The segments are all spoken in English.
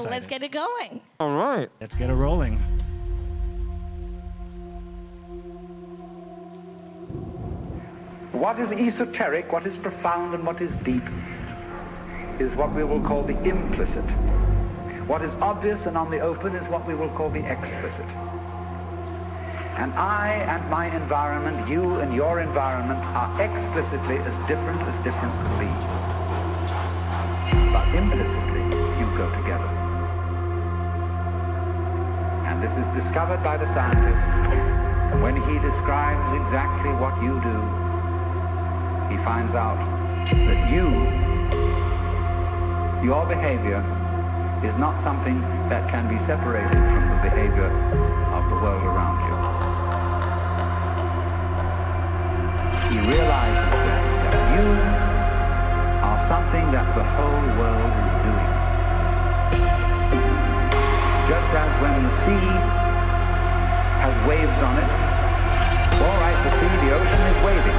excited. let's get it going. All right. Let's get it rolling. What is esoteric, what is profound, and what is deep is what we will call the implicit. What is obvious and on the open is what we will call the explicit. And I and my environment, you and your environment, are explicitly as different could be. But implicitly, you go together. And this is discovered by the scientist when he describes exactly what you do. He finds out that your behavior is not something that can be separated from the behavior of the world around you. He realizes then that you are something that the whole world is doing. Just as when the sea has waves on it, all right, the ocean is waving.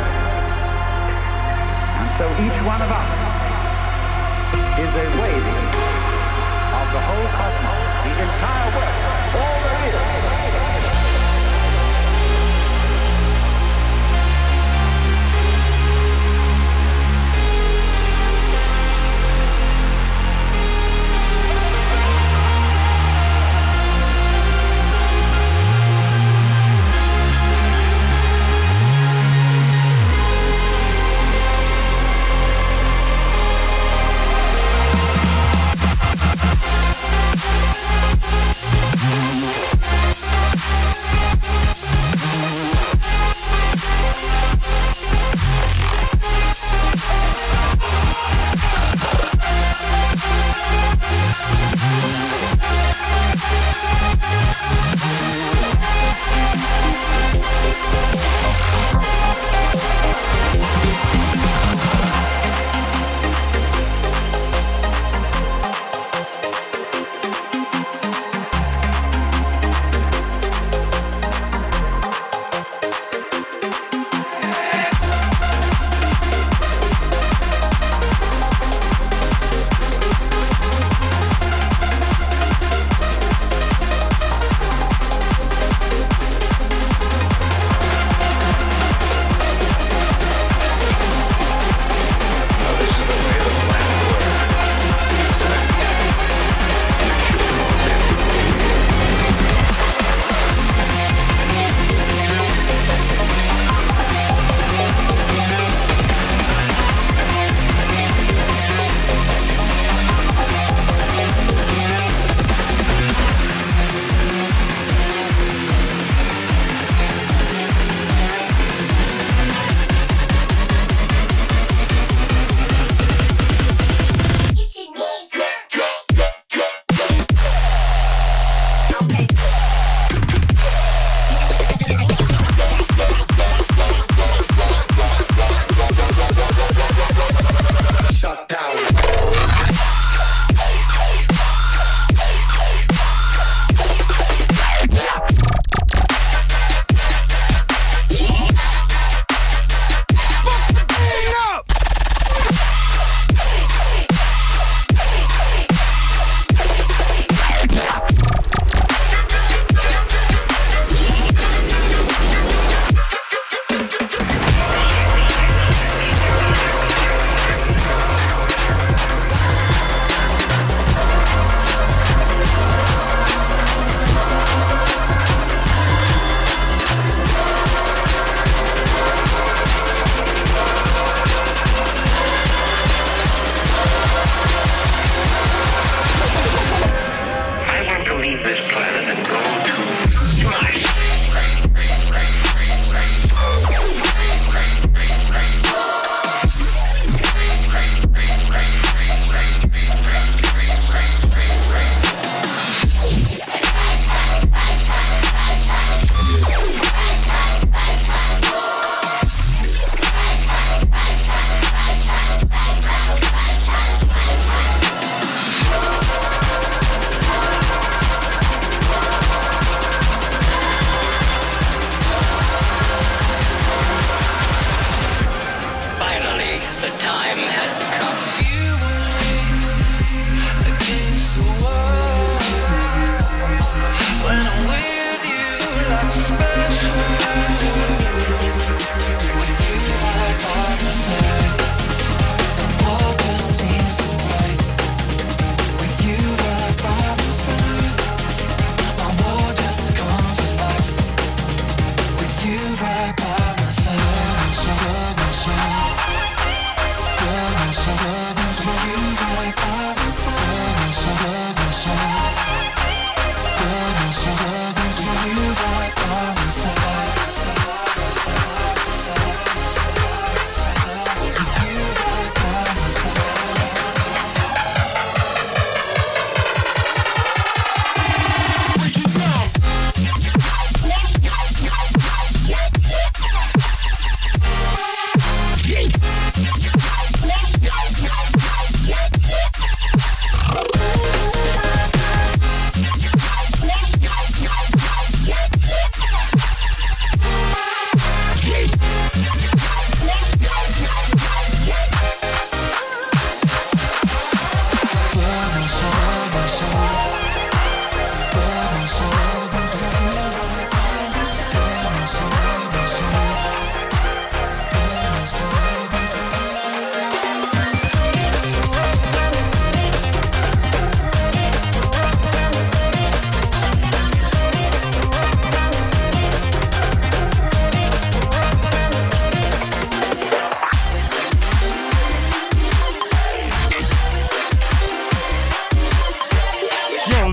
And so each one of us is a waving of the whole cosmos, the entire world, all there is.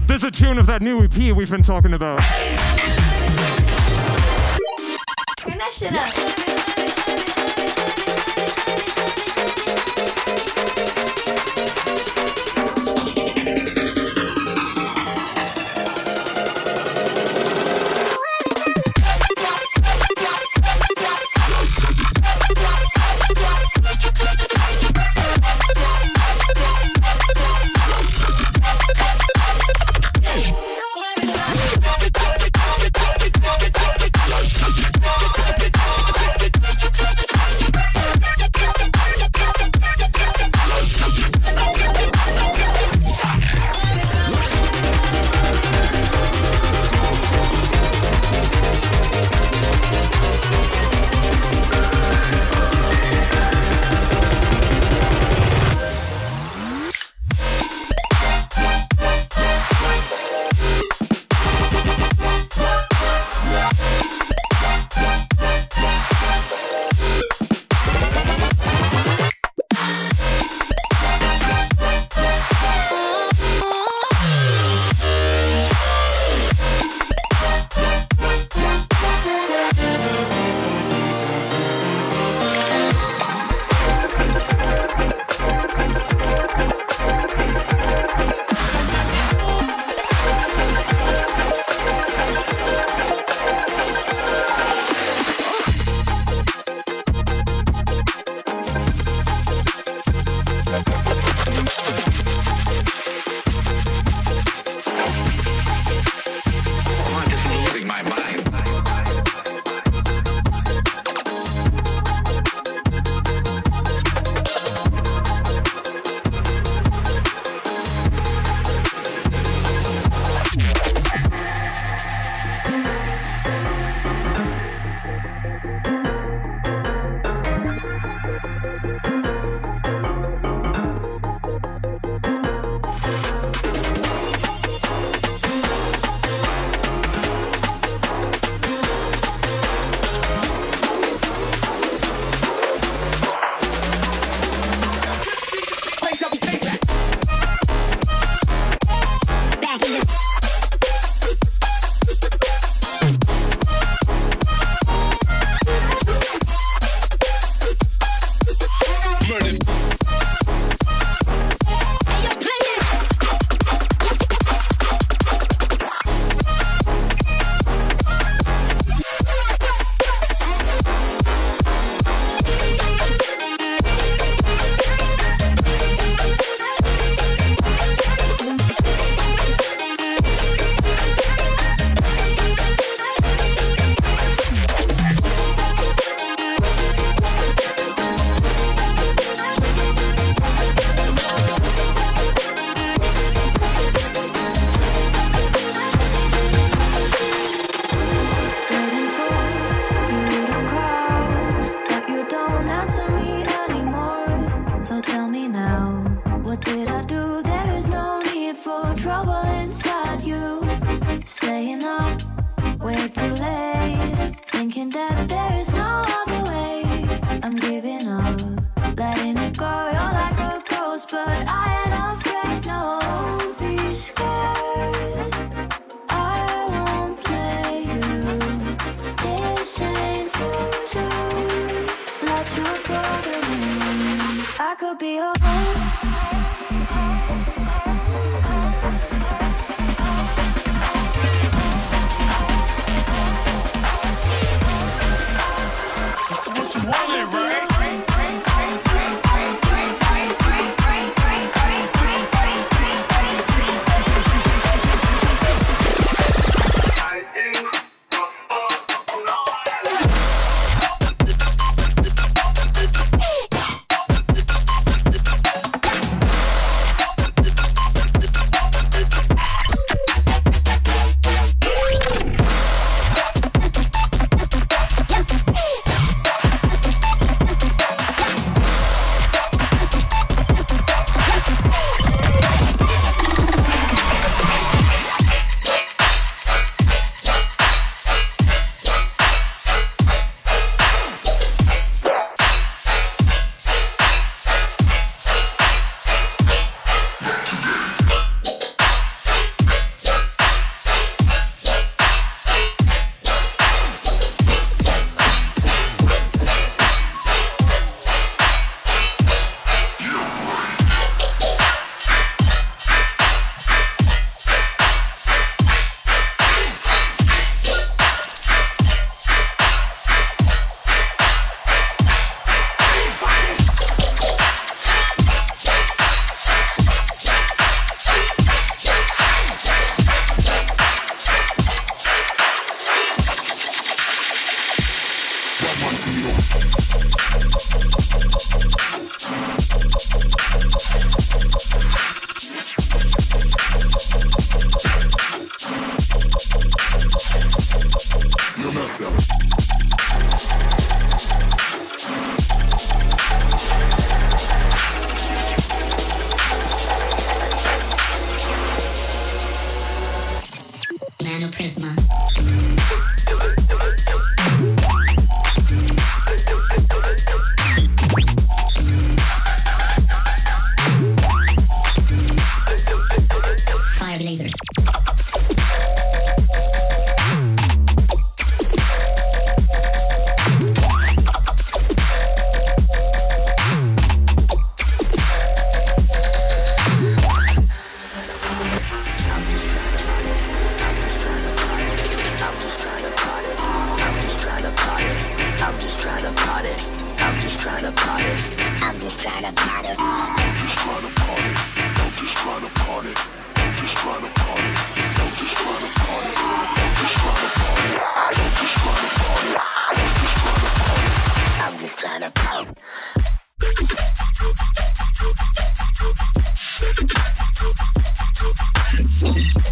There's a tune of that new EP we've been talking about. Turn that shit up.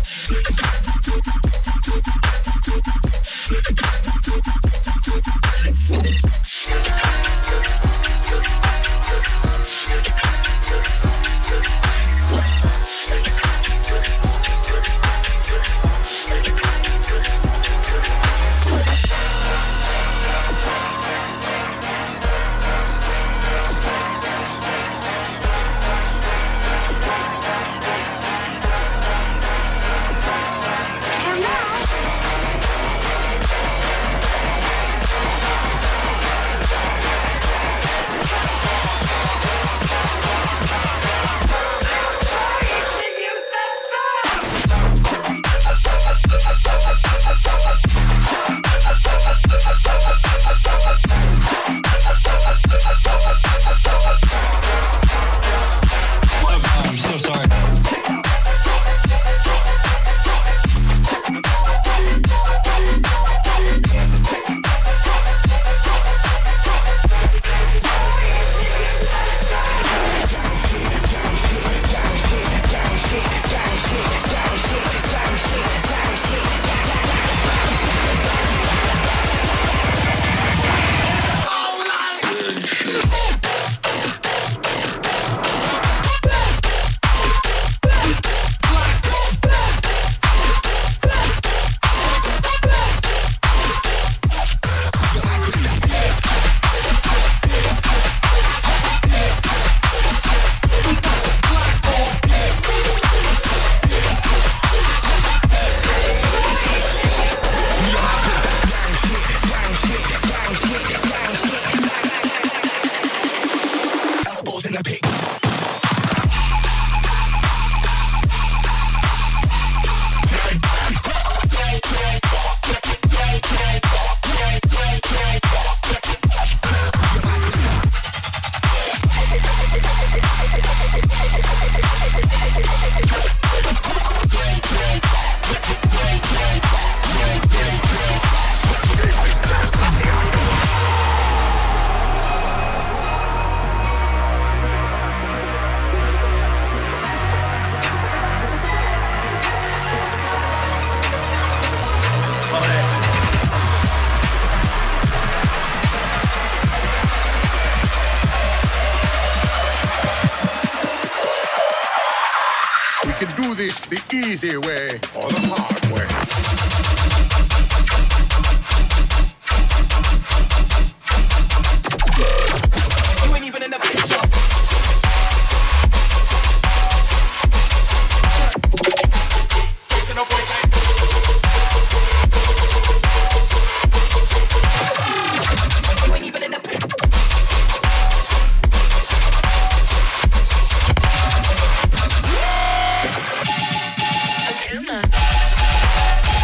can do this the easy way or the hard way. You ain't even in the picture. You ain't even in the picture. Come on.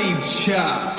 Nature.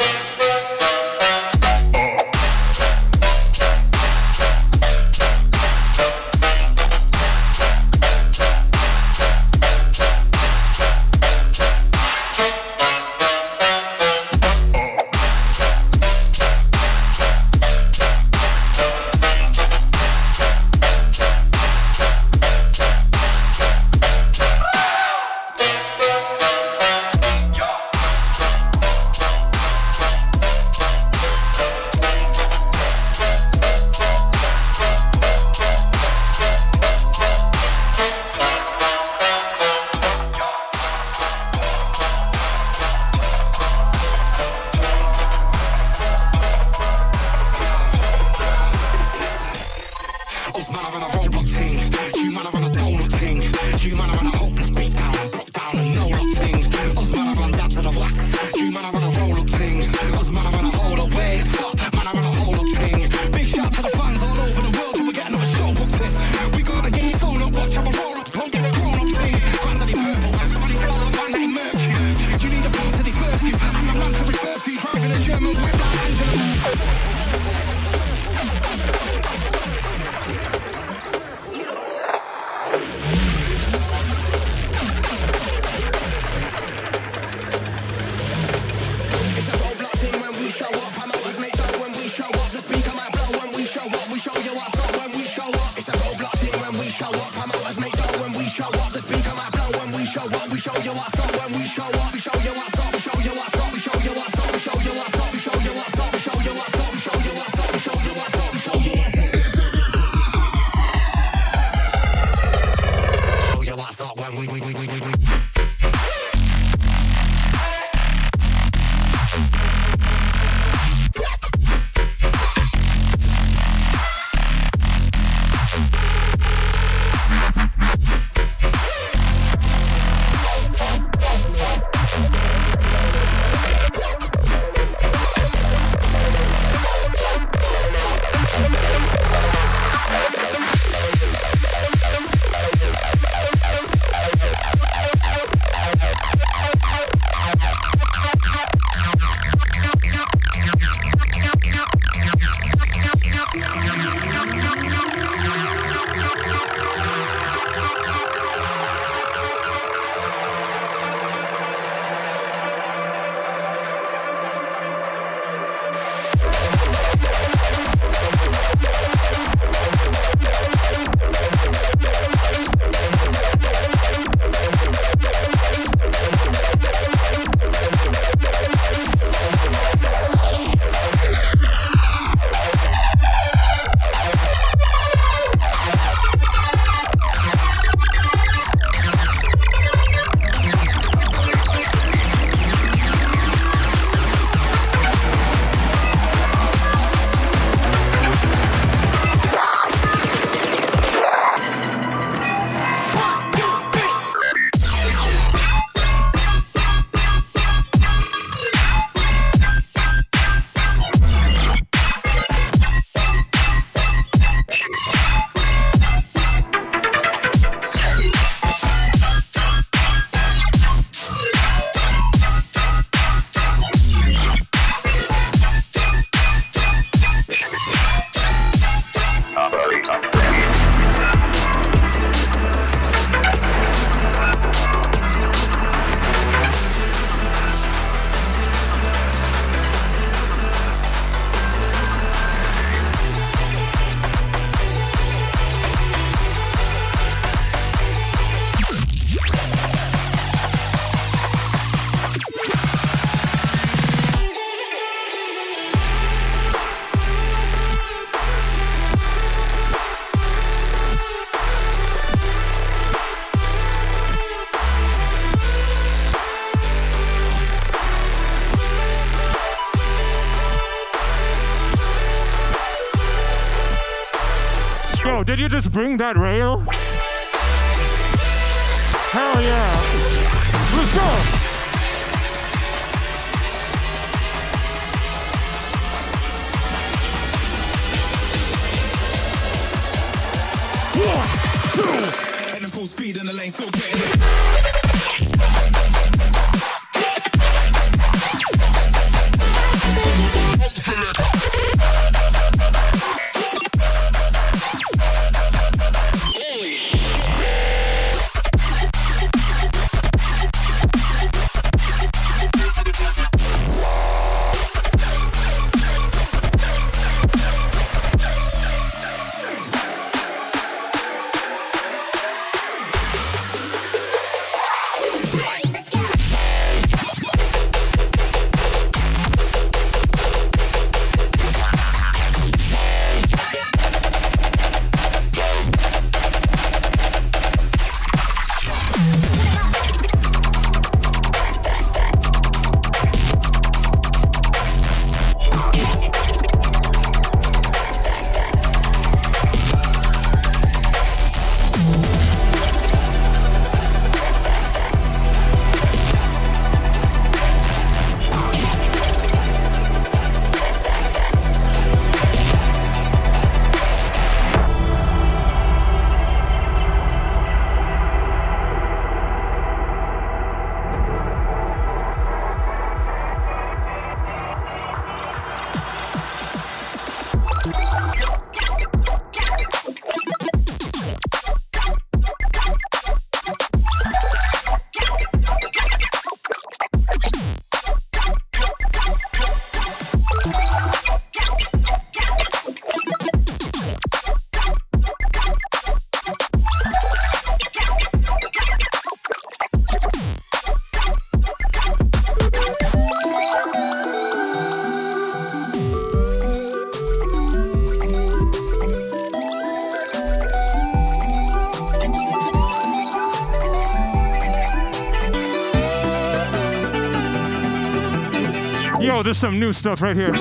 Yo, did you just bring that rail? Hell yeah. Let's go. Heading full speed in the lane, still getting it. Yo, there's some new stuff right here.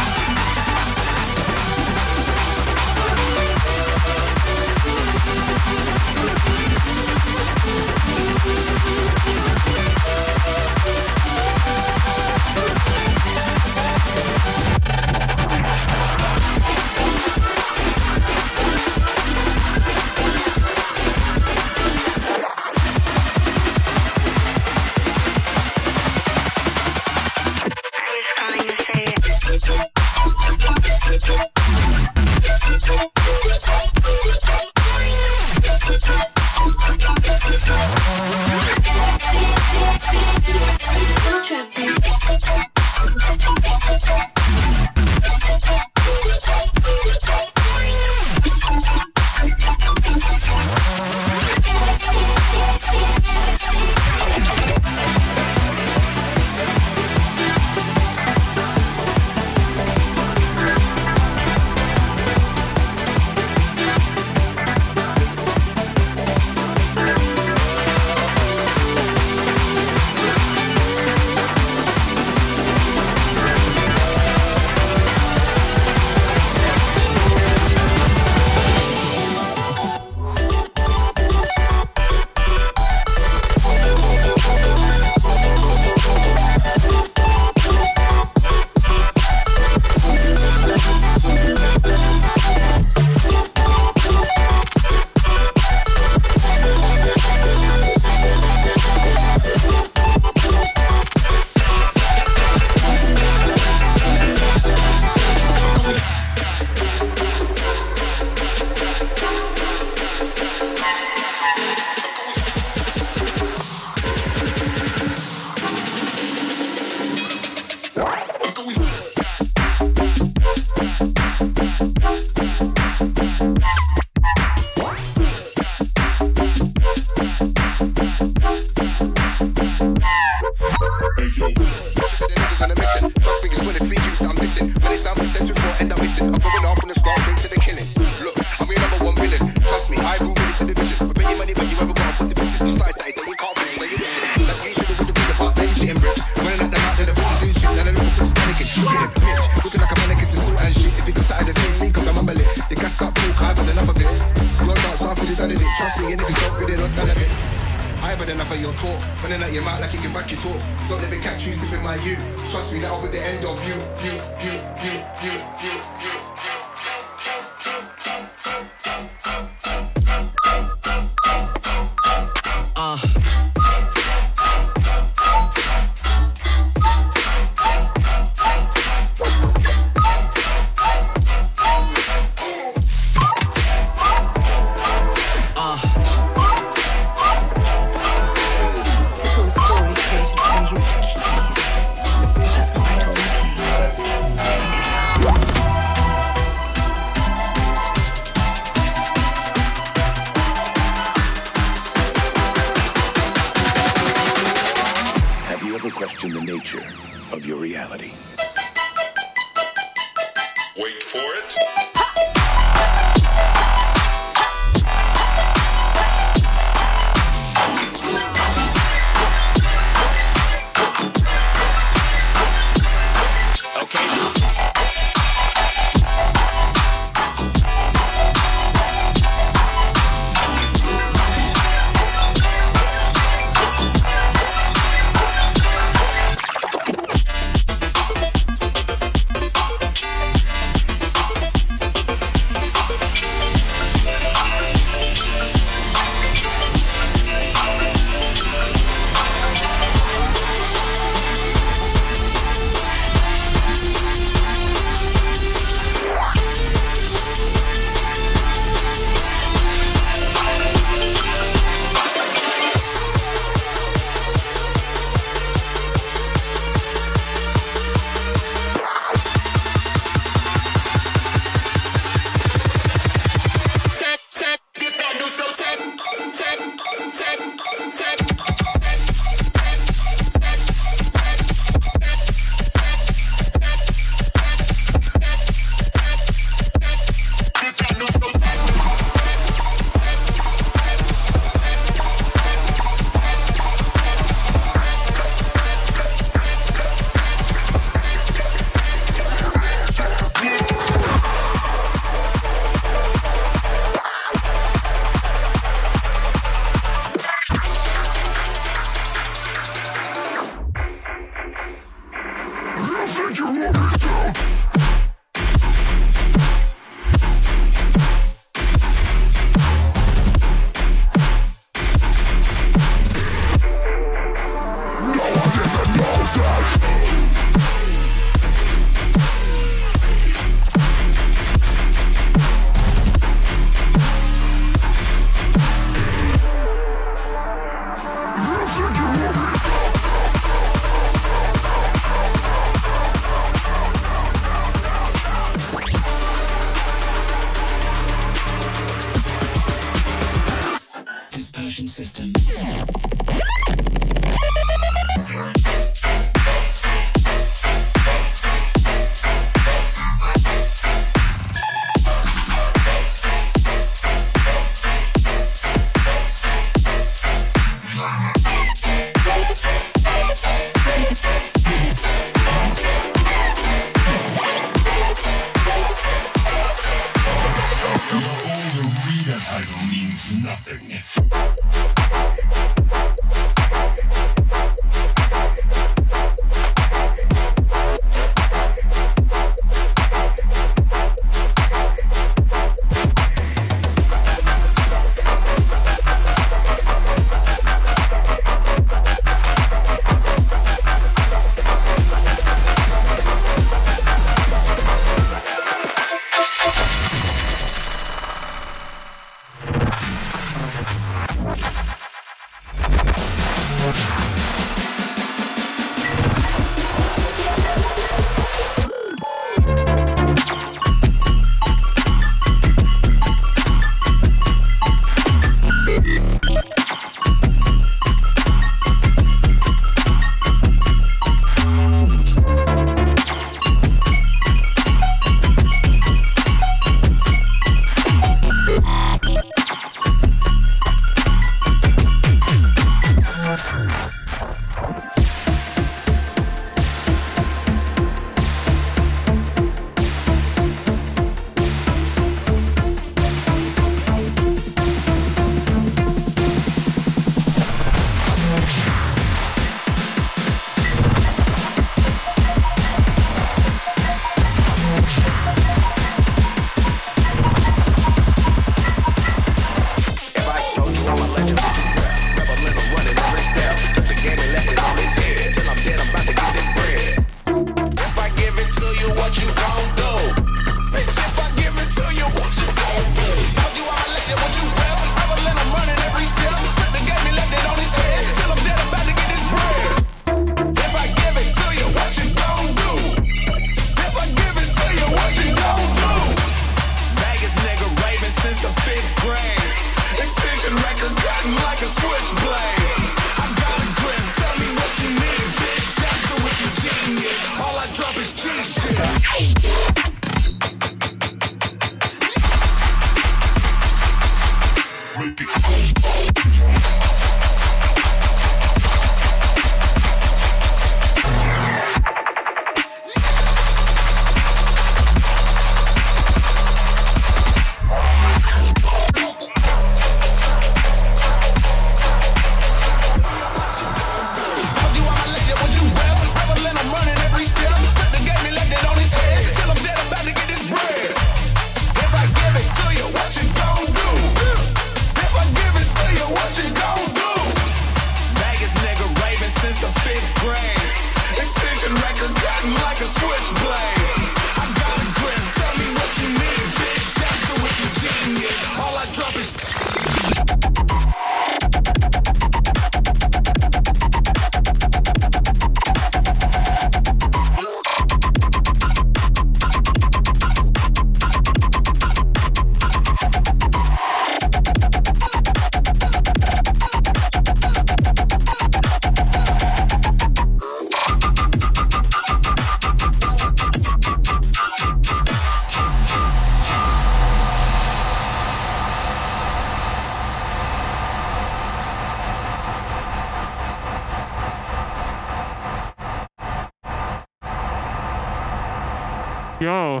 Yo,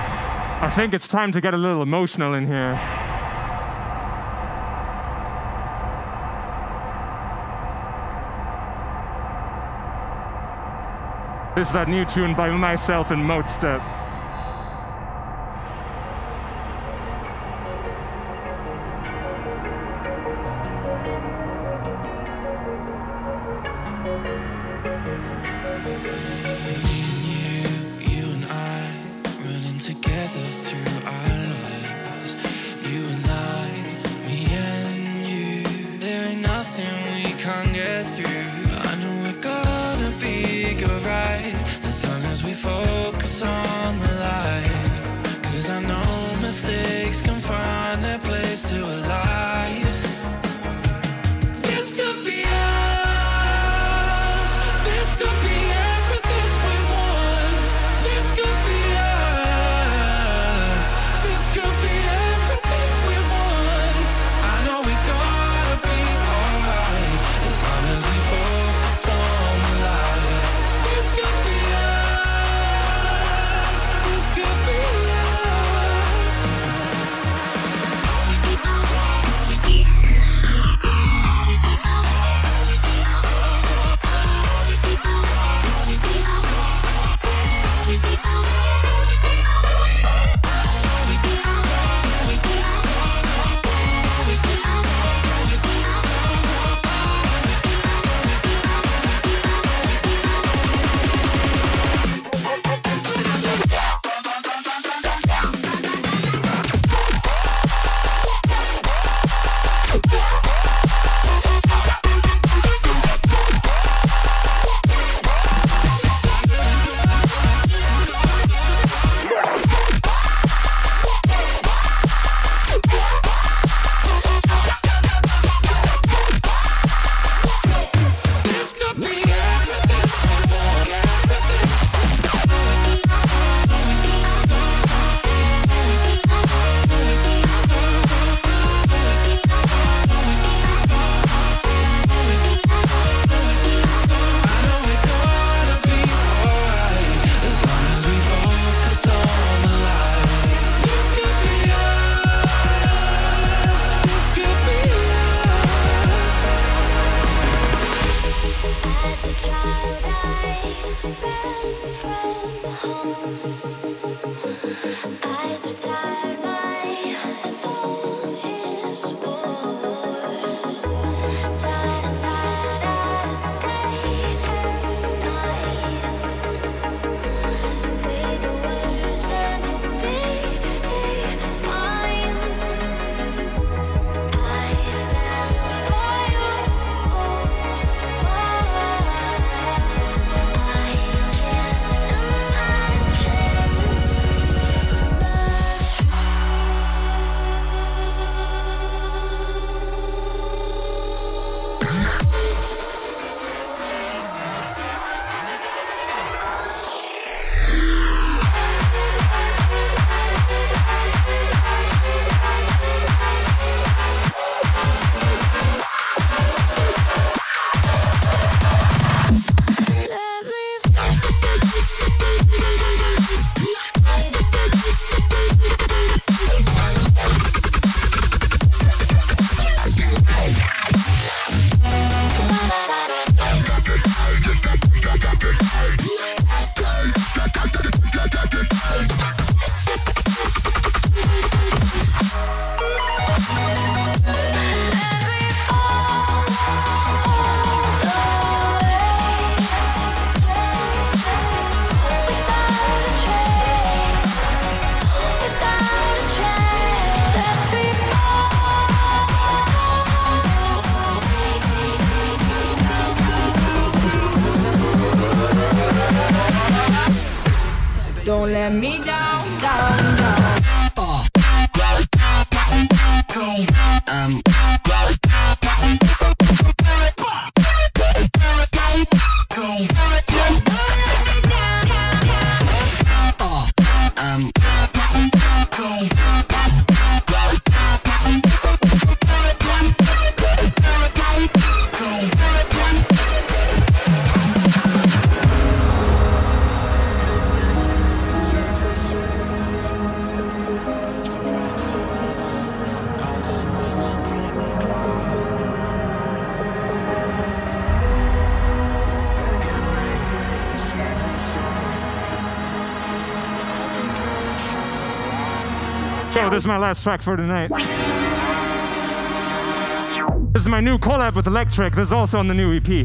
I think it's time to get a little emotional in here. This is that new tune by myself and Motestep. You and I running together through our lives. You and I, me and you. There ain't nothing we can't get through. I know we're gonna be alright as long as we focus on the light. 'Cause I know mistakes can find their place to our lives. This could be us. This could be everything we want. This could be us. This could be everything we want. I know we gotta be alright as long as we focus on the light. This could be us. This could be us. This could be everything we want. I know we gotta be alright as long as we focus on the light. This could be us. This could be us. As a child, I ran from home. Eyes are tired, my soul is worn. Died and died out of day and night. Say the words and you'll be fine. I fell for you. Don't let me down, down, down. Yo, this is my last track for tonight. This is my new collab with Electric. This is also on the new EP.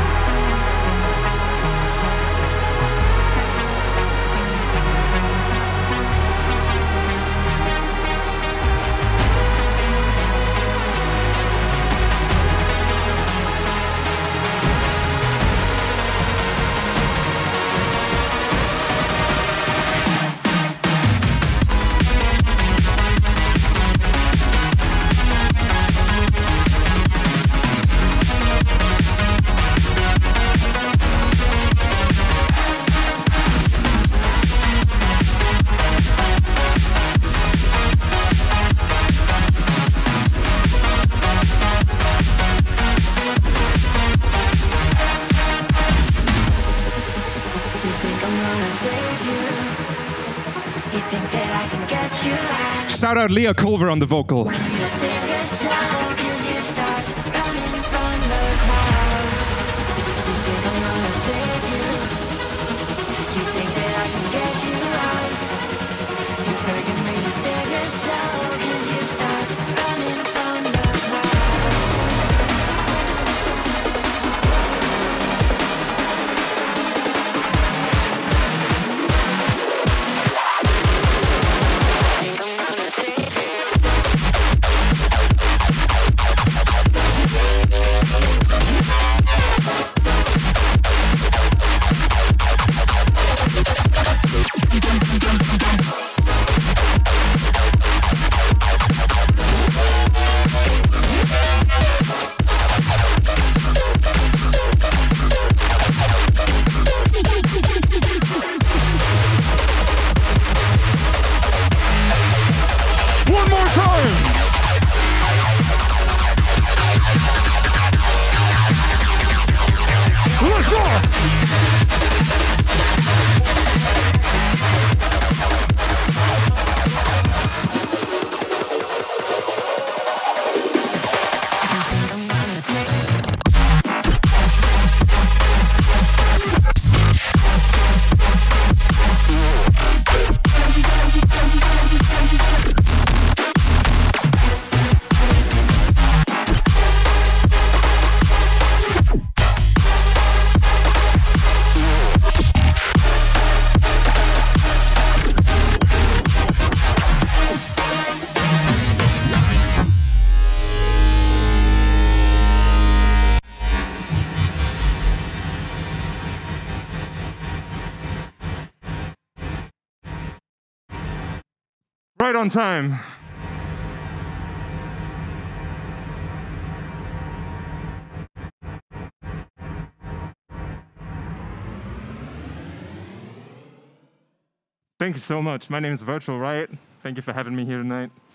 Shout out Leah Culver on the vocal. You save yourself 'cause you start running from the clouds. You think I'm gonna save you? You think that I can get you out? You're begging me to save yourself 'cause you start running from the Right on time. Thank you so much. My name is Virtual Riot. Thank you for having me here tonight.